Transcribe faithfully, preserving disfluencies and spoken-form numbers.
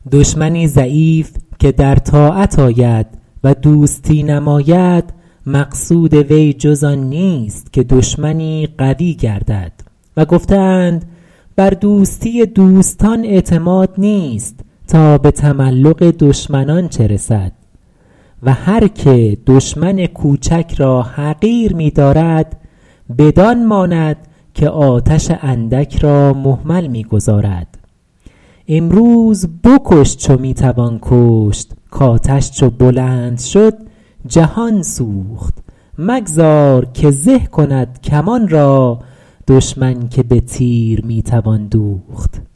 دشمنی ضعیف که در طاعت آید و دوستی نماید مقصود وی جز آن نیست که دشمنی قوی گردد. و گفته اند بر دوستی دوستان اعتماد نیست تا به تملق دشمنان چه رسد. و هر که دشمن کوچک را حقیر می دارد بدان ماند که آتش اندک را مهمل می گذارد. امروز بکش چو می توان کشت کآتش چو بلند شد جهان سوخت. مگذار که زه کند کمان را دشمن که به تیر می توان دوخت.